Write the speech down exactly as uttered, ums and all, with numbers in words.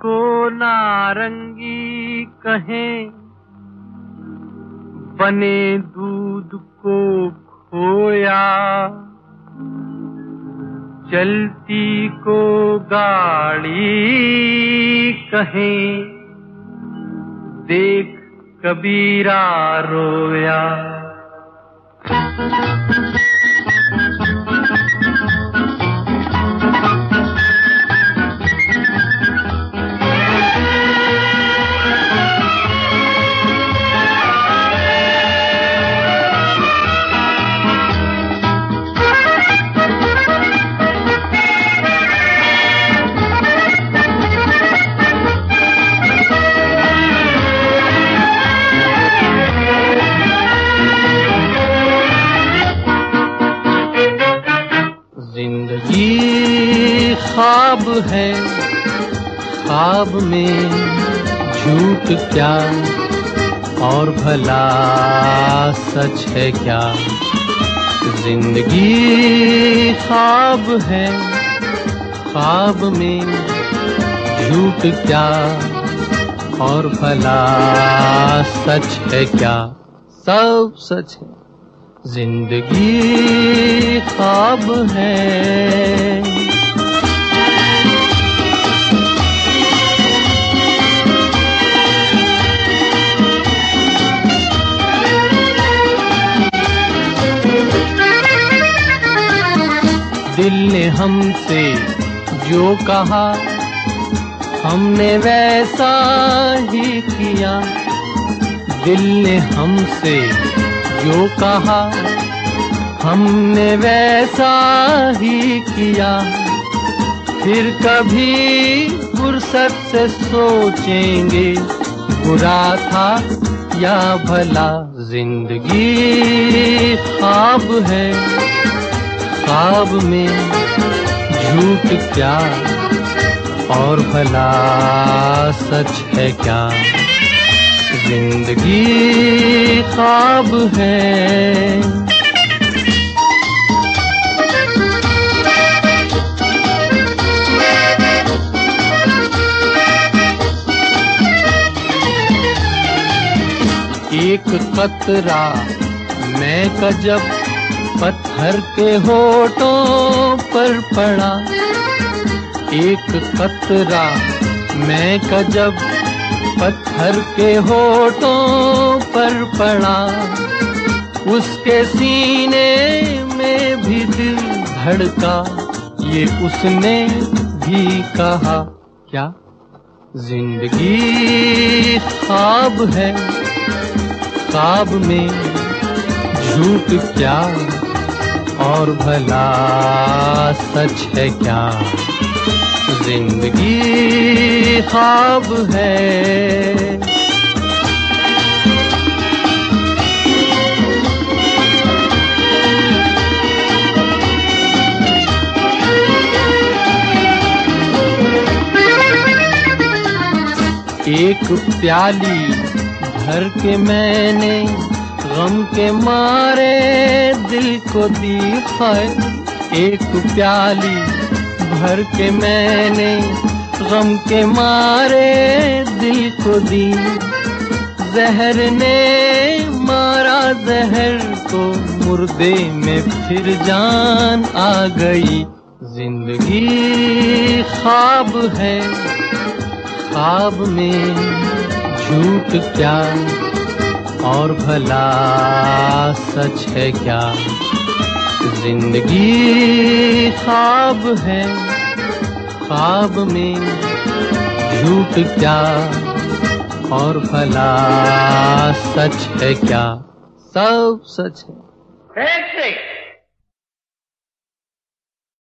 को नारंगी कहें, बने दूध को खोया, चलती को गाड़ी कहें, देख कबीरा रोया। जिंदगी ख्वाब है, ख्वाब में झूठ क्या और भला सच है क्या। जिंदगी ख्वाब है, ख्वाब में झूठ क्या और भला सच है क्या। सब सच है, जिंदगी ख्वाब है। दिल ने हमसे जो कहा हमने वैसा ही किया। दिल ने हमसे जो कहा हमने वैसा ही किया। फिर कभी फुर्सत से सोचेंगे बुरा था या भला। जिंदगी ख्वाब है, ख्वाब में झूठ क्या और भला सच है क्या। जिंदगी ख्वाब है। एक कतरा मैं का जब पत्थर के होठों पर पड़ा। एक कतरा मैं का जब पत्थर के होठों पर पड़ा। उसके सीने में भी दिल धड़का, ये उसने भी कहा क्या। जिंदगी ख्वाब है, ख्वाब में झूठ क्या और भला सच है क्या। जिंदगी ख्वाब है। एक प्याली भर के मैंने गम के मारे दिल को दी है। एक प्याली भर के मैंने गम के मारे दिल को दी। जहर ने मारा जहर को, मुर्दे में फिर जान आ गई। जिंदगी ख्वाब है, ख्वाब में झूठ क्या और भला सच है क्या। जिंदगी ख्वाब है, ख्वाब में झूठ क्या और भला सच है क्या। सब सच है।